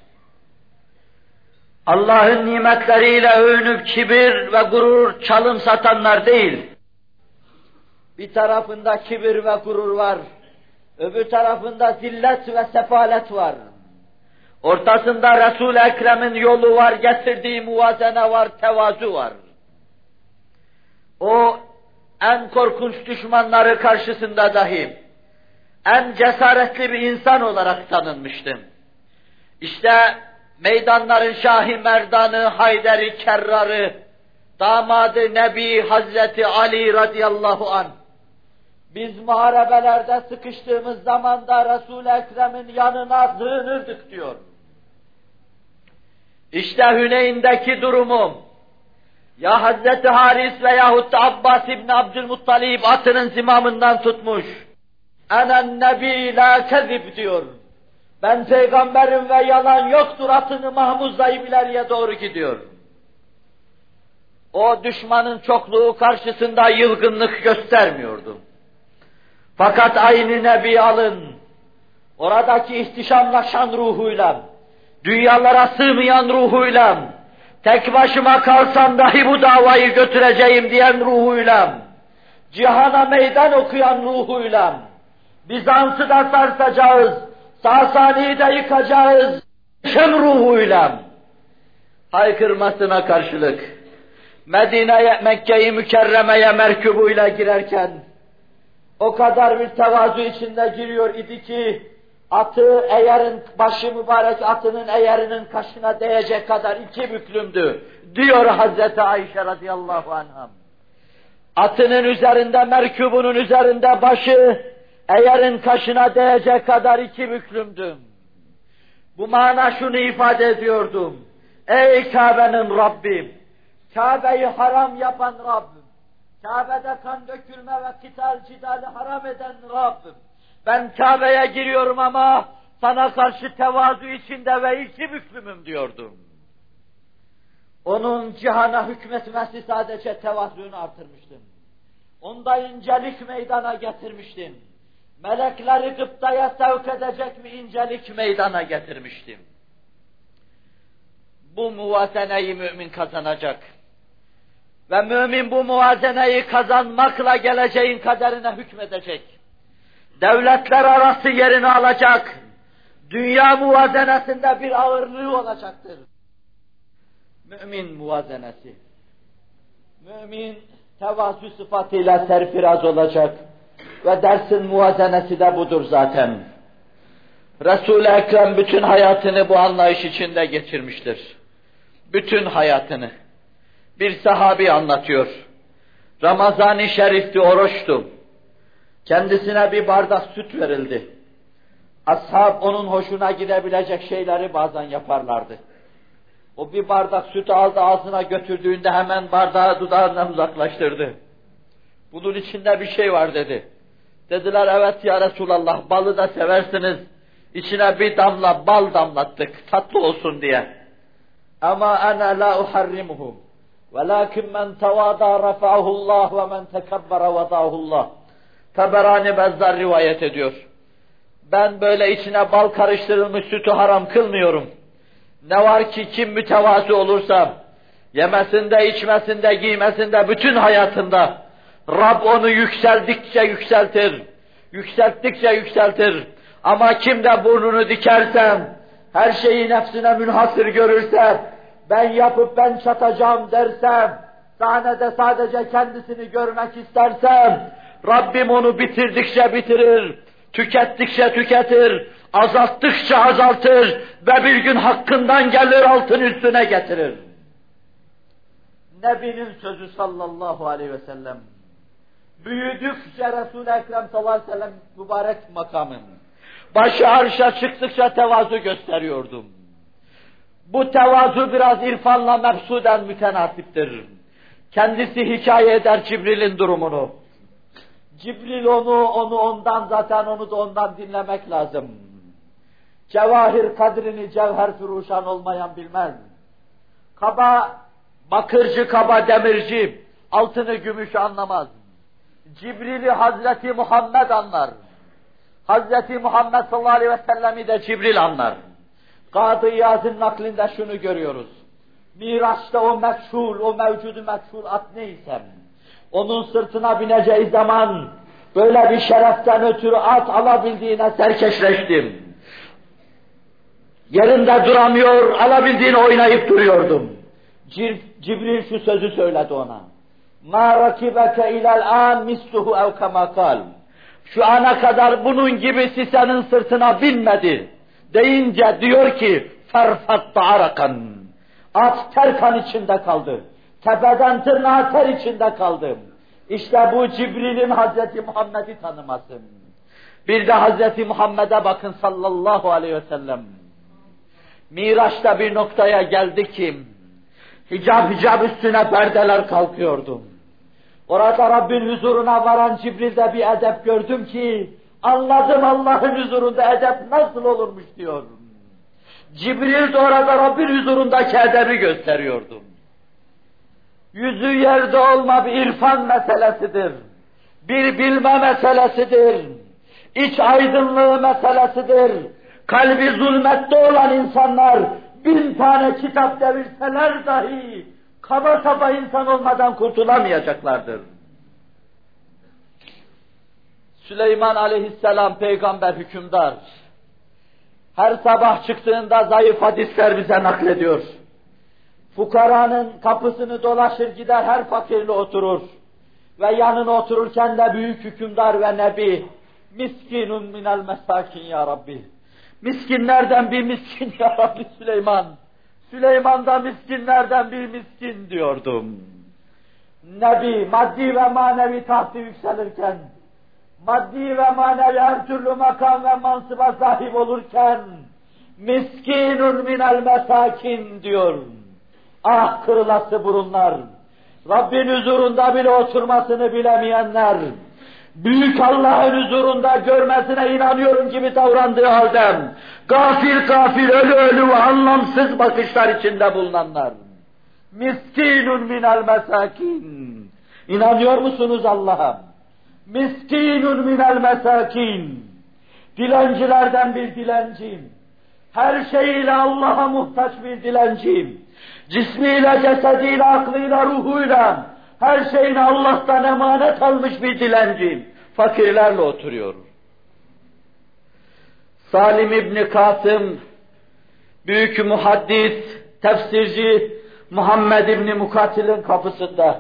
Allah'ın nimetleriyle övünüp kibir ve gurur çalım satanlar değil, bir tarafında kibir ve gurur var, öbür tarafında zillet ve sefalet var. Ortasında Resul-i Ekrem'in yolu var, getirdiği muvazene var, tevazu var. O en korkunç düşmanları karşısında dahi en cesaretli bir insan olarak tanınmıştım. İşte meydanların Şah-ı Merdanı, Haydar-ı Kerrar'ı, damadı Nebi Hazreti Ali radıyallahu anh. Biz muharebelerde sıkıştığımız zaman da Resul-i Ekrem'in yanına sığınırdık diyor. İşte Hüneyn'deki durumum. Ya Hazreti Haris veyahut da Abbas İbni Abdülmuttalib atının zimamından tutmuş. Enen nebi la kezib diyor. Ben peygamberim ve yalan yoktur, atını mahmuzlayıp ileriye doğru gidiyor. O düşmanın çokluğu karşısında yılgınlık göstermiyordu. Fakat aynı nebi alın, oradaki ihtişamlaşan ruhuyla, dünyalara sığmayan ruhuyla, tek başıma kalsam dahi bu davayı götüreceğim diyen ruhuyla, cihana meydan okuyan ruhuyla, Bizans'ı da sarsacağız, Sasani'yi de yıkacağız, ruhuyla, haykırmasına karşılık, Medine'ye, Mekke'yi Mükerreme'ye merkubuyla girerken, o kadar bir tevazu içinde giriyor idi ki, atı eğerin, başı mübarek atının eğerinin kaşına değecek kadar iki büklümdü, diyor Hazreti Ayşe radıyallahu anha. Atının üzerinde, merkubunun üzerinde başı, eğerin kaşına değecek kadar iki büklümdüm. Bu mana şunu ifade ediyordum. Ey Kabe'nin Rabbim, Kabe'yi haram yapan Rabbim, Kabe'de kan dökülme ve kital cidali haram eden Rabbim, ben Kabe'ye giriyorum ama sana karşı tevazu içinde ve iki büklümüm diyordum. Onun cihana hükmetmesi sadece tevazuunu artırmıştım. Onda incelik meydana getirmiştim. Melekleri gıptaya sevk edecek bir incelik meydana getirmiştim. Bu muvazeneyi mümin kazanacak. Ve mümin bu muvazeneyi kazanmakla geleceğin kaderine hükmedecek. Devletler arası yerini alacak. Dünya muvazenesinde bir ağırlığı olacaktır. Mümin muvazenesi. Mümin tevazu sıfatıyla serfiraz olacak. Ve dersin muvazenesi de budur zaten. Resul-i Ekrem bütün hayatını bu anlayış içinde geçirmiştir. Bütün hayatını. Bir sahabi anlatıyor. Ramazan-ı Şerif'ti, oruçtu. Kendisine bir bardak süt verildi. Ashab onun hoşuna gidebilecek şeyleri bazen yaparlardı. O bir bardak sütü aldı, ağzına götürdüğünde hemen bardağı dudağından uzaklaştırdı. Bunun içinde bir şey var dedi. Dediler evet ya Resulallah, balı da seversiniz. İçine bir damla bal damlattık, tatlı olsun diye. Ama ana la uharrimuhu. Velakin men tevâdâ rafa'ahullah ve men tekebbere vedâhullah. Taberani Bezzar rivayet ediyor. Ben böyle içine bal karıştırılmış sütü haram kılmıyorum. Ne var ki kim mütevazı olursa, yemesinde, içmesinde, giymesinde, bütün hayatında, Rab onu yükseldikçe yükseltir, yükselttikçe yükseltir. Ama kim de burnunu dikersem, her şeyi nefsine münhasır görürse, ben yapıp ben çatacağım dersem, sahnede sadece kendisini görmek istersem, Rabbim onu bitirdikçe bitirir, tükettikçe tüketir, azalttıkça azaltır ve bir gün hakkından gelir altın üstüne getirir. Nebinin sözü sallallahu aleyhi ve sellem. Büyüdükçe Resul-i Ekrem sallallahu aleyhi ve sellem mübarek makamım. Başı arşa çıktıkça tevazu gösteriyordum. Bu tevazu biraz irfanla mefsuden mütenasiptir. Kendisi hikaye eder Cibril'in durumunu. Cibril onu ondan zaten onu da ondan dinlemek lazım. Cevahir kadrini cevher furuşan olmayan bilmez. Kaba, bakırcı kaba demirci, altını gümüş anlamaz. Cibril'i Hazreti Muhammed anlar. Hazreti Muhammed sallallahu aleyhi ve sellem'i de Cibril anlar. Kadı İyaz'ın naklinde şunu görüyoruz. Miraç'ta o mekşul, o mevcudu mekşul at neysem, onun sırtına bineceği zaman böyle bir şereften ötürü at alabildiğine serkeşleştim. Yerinde duramıyor, alabildiğini oynayıp duruyordum. Cibril şu sözü söyledi ona. مَا رَكِبَكَ اِلَى الْآنِ مِسْلُهُ اَوْ كَمَا قَالٍ şu ana kadar bunun gibisi senin sırtına binmedi deyince diyor ki ferfatta arakan. At ter kan içinde kaldı. Tepeden tırnağa ter içinde kaldım. İşte bu Cibril'in Hazreti Muhammed'i tanıması. Bir de Hazreti Muhammed'e bakın sallallahu aleyhi ve sellem. Miraç'ta bir noktaya geldi ki hicab üstüne perdeler kalkıyordu. Orada Rabbin huzuruna varan Cibril'de bir edep gördüm ki anladım Allah'ın huzurunda edep nasıl olurmuş diyor. Cibril de orada Rabbin huzurundaki edebi gösteriyordu. Yüzü yerde olma bir irfan meselesidir. Bir bilme meselesidir. İç aydınlığı meselesidir. Kalbi zulmette olan insanlar 1000 tane kitap devirseler dahi kaba saba insan olmadan kurtulamayacaklardır. Süleyman aleyhisselam peygamber hükümdar. Her sabah çıktığında zayıf hadisler bize naklediyor. Fukaranın kapısını dolaşır gider her fakirle oturur. Ve yanına otururken de büyük hükümdar ve nebi. Miskinun minel mesakin ya Rabbi. Miskinlerden bir miskin ya Rabbi Süleyman. Süleyman da miskinlerden bir miskin diyordum. Nebi maddi ve manevi tahtı yükselirken, maddi ve manevi her türlü makam ve mansıba sahip olurken, miskinun minel mesakin diyor. Ah kırılası burunlar, Rabbin huzurunda bile oturmasını bilemeyenler, büyük Allah'ın huzurunda görmesine inanıyorum gibi davrandığı halde, gafil ölü ve anlamsız bakışlar içinde bulunanlar. Miskinun minel mesakin. İnanıyor musunuz Allah'a? Miskinun minel mesakin. Dilencilerden bir dilenciyim. Her şeyiyle Allah'a muhtaç bir dilenciyim. Cismiyle, cesediyle, aklıyla, ruhuyla, her şeyini Allah'tan emanet almış bir dilenciyim. Fakirlerle oturuyor. Salim İbni Kasım, büyük muhaddis, tefsirci Muhammed İbni Mukatil'in kapısında.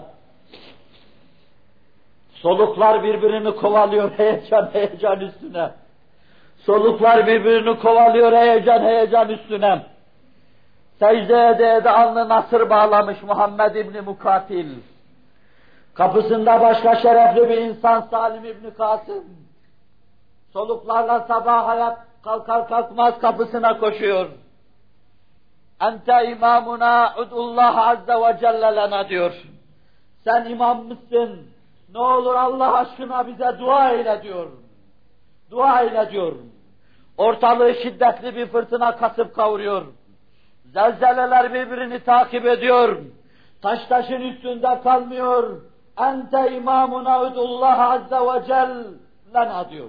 Soluklar birbirini kovalıyor heyecan üstüne. Soluklar birbirini kovalıyor heyecan üstüne. Secde ede alnı nasır bağlamış Muhammed İbni Mukatil. Kapısında başka şerefli bir insan Salim İbni Kasım. Soluklarla sabah hayat kalkar kalkmaz kapısına koşuyor. Ente imamuna udullah azze ve celle lena diyor. Sen imam mısın? Ne olur Allah aşkına bize dua eyle diyor. Dua eyle diyor. Ortalığı şiddetli bir fırtına kasıp kavuruyor. Zelzeleler birbirini takip ediyor. Taşın üstünde kalmıyor. Ente imamuna udullah azze ve celle diyor.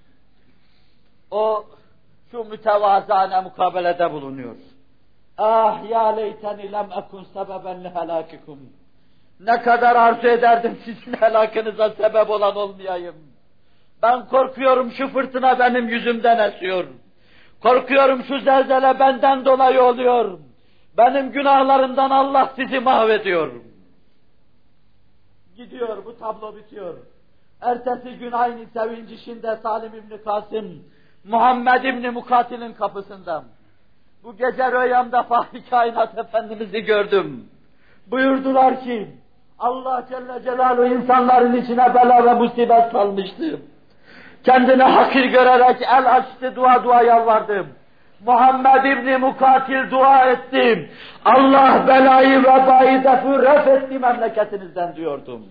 O şu mütevazane mukabelede bulunuyor. Ah ya leyteni lem ekun sebeben li helakikum. Ne kadar arzu ederdim sizin helakınıza sebep olan olmayayım. Ben korkuyorum şu fırtına benim yüzümden esiyor. Korkuyorum şu zelzele benden dolayı oluyor. Benim günahlarımdan Allah sizi mahvediyor. Gidiyor, bu tablo bitiyor. Ertesi gün aynı sevinç içinde Salim İbni Kasım, Muhammed İbni Mukatil'in kapısında. Bu gece rüyamda Fahri Kainat Efendimiz'i gördüm. Buyurdular ki, Allah Celle Celaluhu insanların içine bela ve musibet salmıştı. Kendini hakir görerek el açtı, dua yalvardım. Muhammed İbni Mukatil dua ettim. Allah belayı vebayı ref etti memleketinizden diyordum.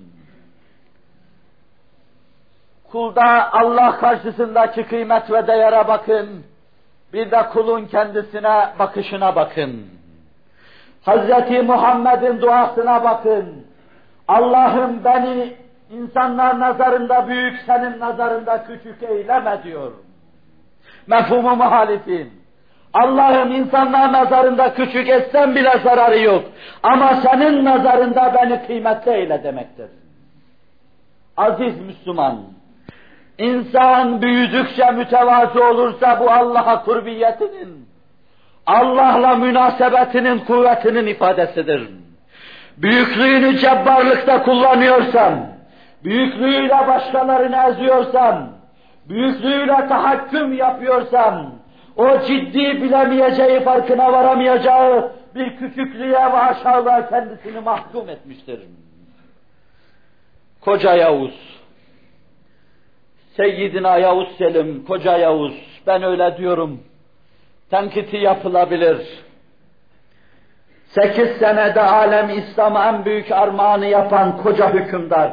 Kulda Allah karşısındaki kıymet ve değere bakın. Bir de kulun kendisine bakışına bakın. Hazreti Muhammed'in duasına bakın. Allah'ım beni insanlar nazarında büyük, senin nazarında küçük eyleme diyor. Mefhumu muhalifin. Allah'ım insanlar nazarında küçük etsem bile zararı yok. Ama senin nazarında beni kıymetli eyle demektir. Aziz Müslüman, insan büyüdükçe mütevazı olursa bu Allah'a kurbiyetinin, Allah'la münasebetinin kuvvetinin ifadesidir. Büyüklüğünü cebbarlıkta kullanıyorsan, büyüklüğüyle başkalarını eziyorsan, büyüklüğüyle tahakküm yapıyorsam, o ciddi bilemeyeceği, farkına varamayacağı bir küçüklüğe ve aşağılığa kendisini mahkum etmiştir. Koca Yavuz, Seyyidina Yavuz Selim, Koca Yavuz, ben öyle diyorum, tenkiti yapılabilir. 8 senede alem İslam'a en büyük armağanı yapan koca hükümdar,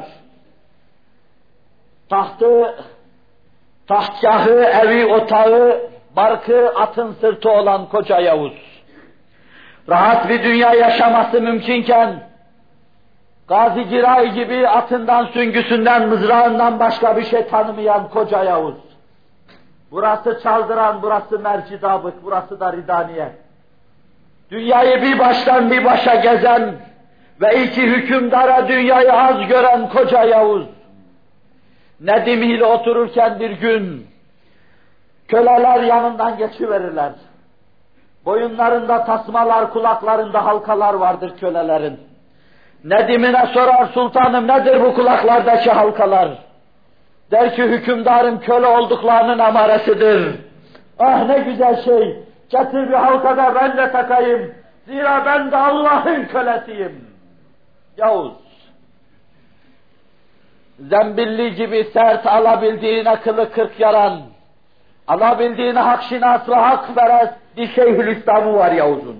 tahtgahı, evi, otağı, barkı, atın sırtı olan Koca Yavuz, rahat bir dünya yaşaması mümkünken, Gazi Giray gibi atından, süngüsünden, mızrağından başka bir şey tanımayan Koca Yavuz, burası Çaldıran, burası Mercidabık, burası da Ridaniye, dünyayı bir baştan bir başa gezen ve iki hükümdara dünyayı az gören Koca Yavuz, Nedim ile otururken bir gün, köleler yanından geçiverirler. Boyunlarında tasmalar, kulaklarında halkalar vardır kölelerin. Nedim'ine sorar, sultanım nedir bu kulaklardaki halkalar? Der ki hükümdarın köle olduklarının amaresidir. Ah ne güzel şey, getir bir halka da ben de takayım. Zira ben de Allah'ın kölesiyim. Yavuz, zembilli gibi sert, alabildiğine kılı kırk yaran, alabildiğine hak şinas ve hakperest bir Şeyhülislam'ı var Yavuz'un.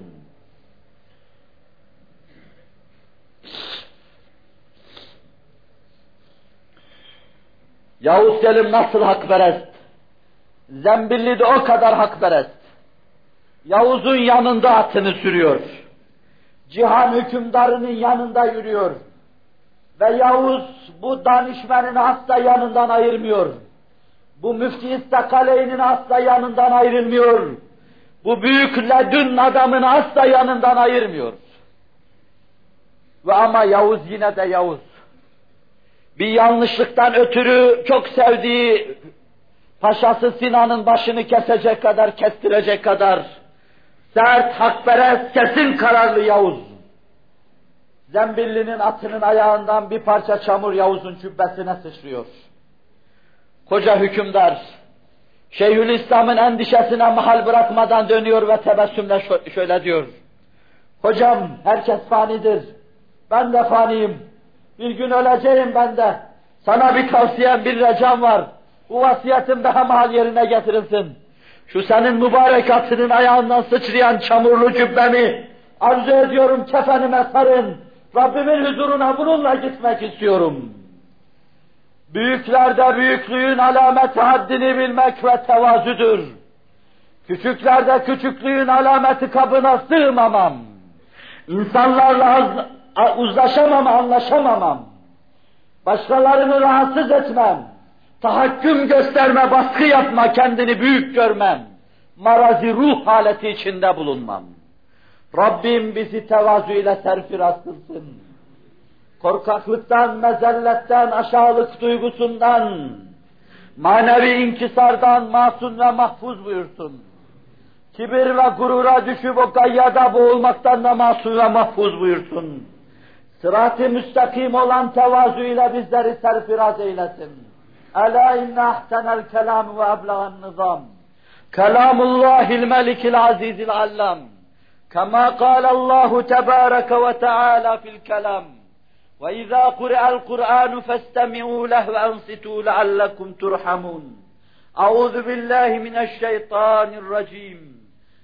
Yavuz Selim nasıl hakperest? Zembilli de o kadar hakperest. Yavuz'un yanında atını sürüyor. Cihan hükümdarının yanında yürüyor. Ve Yavuz bu danişmenini asla yanından ayırmıyor. Bu müfti İstakaleyn'in asla yanından ayrılmıyor. Bu büyük ledün adamını asla yanından ayırmıyor. Ve ama Yavuz yine de Yavuz. Bir yanlışlıktan ötürü çok sevdiği paşası Sinan'ın başını kesecek kadar, kestirecek kadar sert, hakperest, kesin kararlı Yavuz. Zembillinin atının ayağından bir parça çamur Yavuz'un cübbesine sıçrıyor. Koca hükümdar, Şeyhülislam'ın endişesine mahal bırakmadan dönüyor ve tebessümle şöyle diyor. Hocam, herkes fanidir. Ben de faniyim. Bir gün öleceğim ben de. Sana bir tavsiyem, bir ricam var. Bu vasiyetim daha mahal yerine getirilsin. Şu senin mübarek atının ayağından sıçrayan çamurlu cübbemi arzu ediyorum, kefenime sarın. Rabbimin huzuruna bununla gitmek istiyorum. Büyüklerde büyüklüğün alameti haddini bilmek ve tevazüdür. Küçüklerde küçüklüğün alameti kabına sığmamam. İnsanlarla uzlaşamam, anlaşamamam. Başkalarını rahatsız etmem. Tahakküm gösterme, baskı yapma, kendini büyük görmem. Marazi ruh haleti içinde bulunmam. Rabbim bizi tevazu ile serfiraz kılsın. Korkaklıktan, mezelletten, aşağılık duygusundan, manevi inkisardan masum ve mahfuz buyursun. Kibir ve gurura düşüp o gayyada boğulmaktan da masum ve mahfuz buyursun. Sırat-ı müstakim olan tevazu ile bizleri serfiraz eylesin. Ela inne ahsenel kelam ve eblegan nizam. Kelamullahil melikil azizil allam. Kama kâlallahu tebâreke ve teâlâ fil kelam. Ve izâ kure'el Kur'ânu festemi'û leh ve ansitû leallekum turhamun. Euzu billahi mineşşeytanirracim.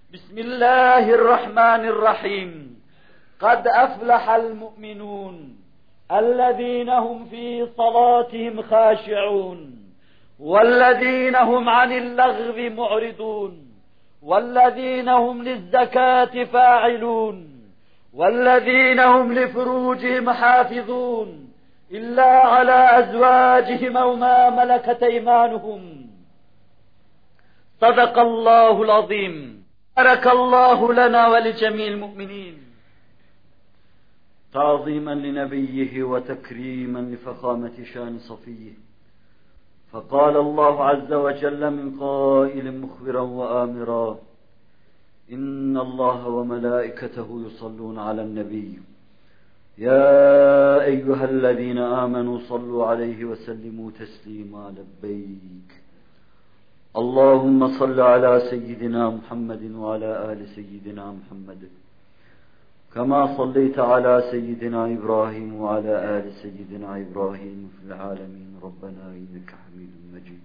Bismillahirrahmanirrahim. قد أفلح المؤمنون الذين هم في صلاتهم خاشعون والذين هم عن اللغو معرضون والذين هم للزكاة فاعلون والذين هم لفروجهم حافظون إلا على أزواجهم أو ما ملكت أيمانهم صدق الله العظيم بارك الله لنا ولجميع المؤمنين تعظيما لنبيه وتكريما لفخامة شان صفيه فقال الله عز وجل من قائل مخبرا وآمرا إن الله وملائكته يصلون على النبي يا أيها الذين آمنوا صلوا عليه وسلموا تسليما لبيك اللهم صل على سيدنا محمد وعلى آل سيدنا محمد كما صليت على سيدنا إبراهيم وعلى آل سيدنا إبراهيم في العالمين ربنا إنك حميد مجيد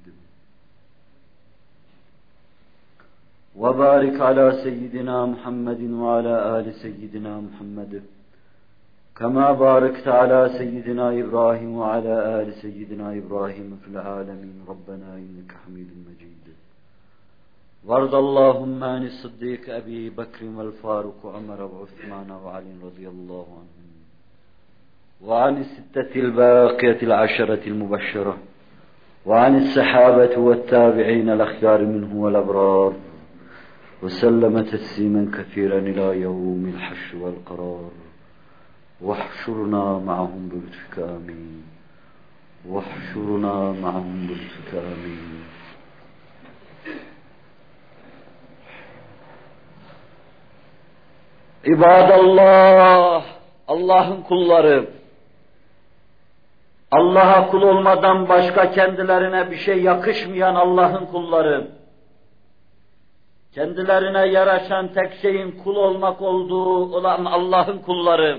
وبارك على سيدنا محمد وعلى آل سيدنا محمد كما باركت على سيدنا إبراهيم وعلى آل سيدنا إبراهيم في العالمين ربنا إنك حميد مجيد وارض اللهم عن الصديق أبي بكر والفاروق وعمر وعثمان وعلي رضي الله عنهم وعن الستة الباقية العشرة المبشرة وعن الصحابة والتابعين الأخيار منه والأبرار وسلم تسليما كثيرا إلى يوم الحشر والقرار واحشرنا معهم بلطفك آمين واحشرنا معهم بلطفك آمين. İbadallah, Allah'ın kulları, Allah'a kul olmadan başka kendilerine bir şey yakışmayan Allah'ın kulları, kendilerine yaraşan tek şeyin kul olmak olduğu olan Allah'ın kulları,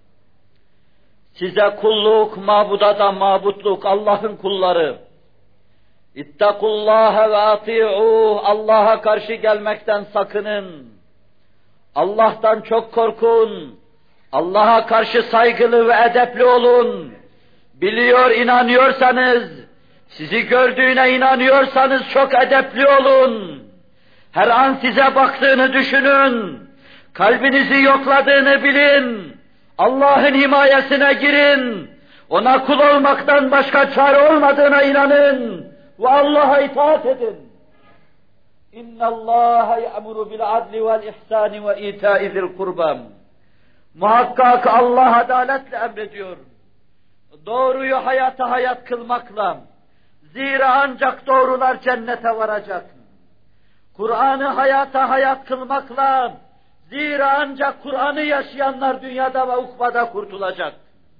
size kulluk, mabuda da mabutluk Allah'ın kulları, İttakullâhe ve ati'ûh, Allah'a karşı gelmekten sakının. Allah'tan çok korkun, Allah'a karşı saygılı ve edepli olun. Biliyor, inanıyorsanız, sizi gördüğüne inanıyorsanız çok edepli olun. Her an size baktığını düşünün, kalbinizi yokladığını bilin, Allah'ın himayesine girin, ona kul olmaktan başka çare olmadığına inanın ve Allah'a itaat edin. İnna Allah ya'muru bil adli vel ihsani ve ita'i zil kurba. Muhakkak Allah adaletle emrediyor. Doğruyu hayata hayat kılmakla. Zira ancak doğrular cennete varacak. Kur'an'ı hayata hayat kılmakla. Zira ancak Kur'an'ı yaşayanlar dünyada ve ukbada kurtulacak.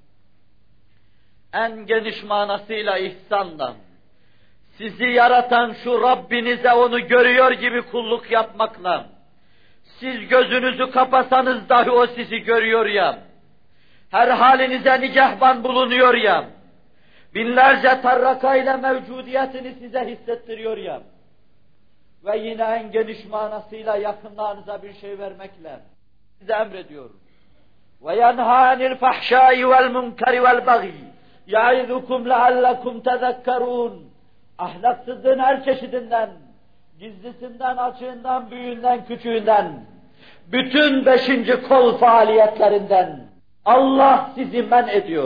En geniş manasıyla ihsanla. Sizi yaratan şu Rabbinize onu görüyor gibi kulluk yapmakla, siz gözünüzü kapasanız dahi o sizi görüyor ya, her halinize nigahban bulunuyor ya, binlerce tarrakayla mevcudiyetini size hissettiriyor ya, ve yine en geniş manasıyla yakınlarınıza bir şey vermekle size emrediyor. وَيَنْهَا عَنِ الْفَحْشَاءِ وَالْمُنْكَرِ وَالْبَغِيِ يَعِظُكُمْ لَعَلَّكُمْ تَذَكَّرُونَ. Ahlaksızlığın her çeşidinden, gizlisinden, açığından, büyüğünden, küçüğünden, bütün 5. kol faaliyetlerinden Allah sizi men ediyor.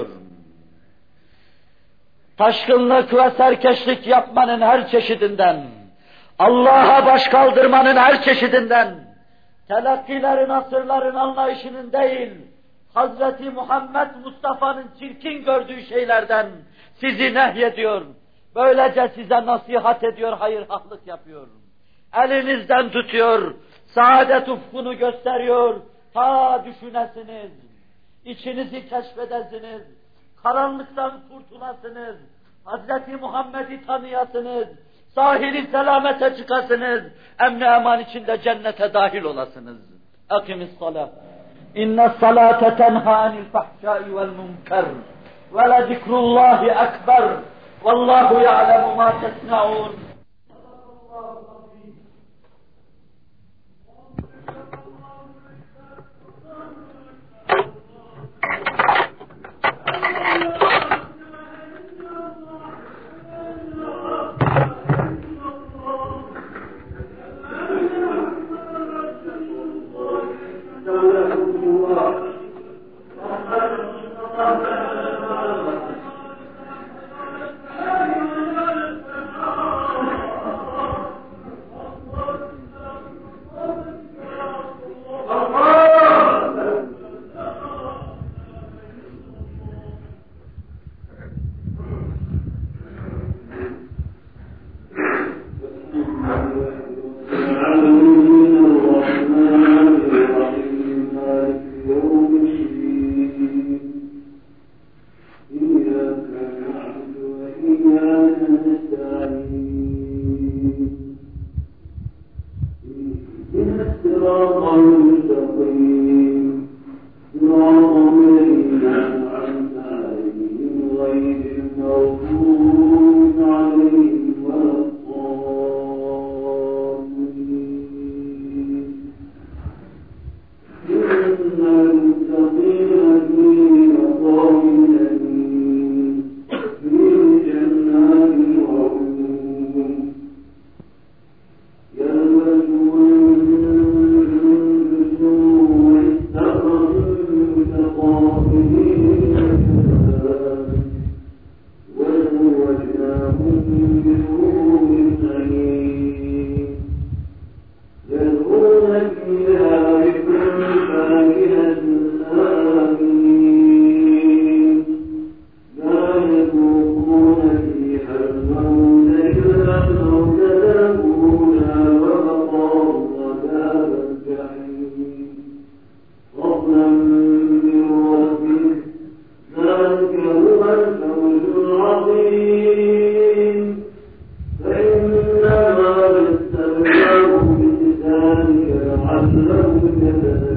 Taşkınlık ve serkeşlik yapmanın her çeşidinden, Allah'a baş kaldırmanın her çeşidinden, telakkilerin, asırların anlayışının değil, Hazreti Muhammed Mustafa'nın çirkin gördüğü şeylerden sizi nehyediyor. Böylece size nasihat ediyor, hayırhahlık yapıyor. Elinizden tutuyor, saadet ufkunu gösteriyor, ta düşünesiniz, içinizi keşfedesiniz, karanlıktan kurtulasınız, Hazreti Muhammed'i tanıyasınız, sahili selamete çıkasınız, emni eman içinde cennete dahil olasınız. Akimissalâh. İnne's-salâte tenhâ anil fahşâi vel münker ve lezikrullâhi ekber. Vallahu ya'lemu ma tesna'un. علمك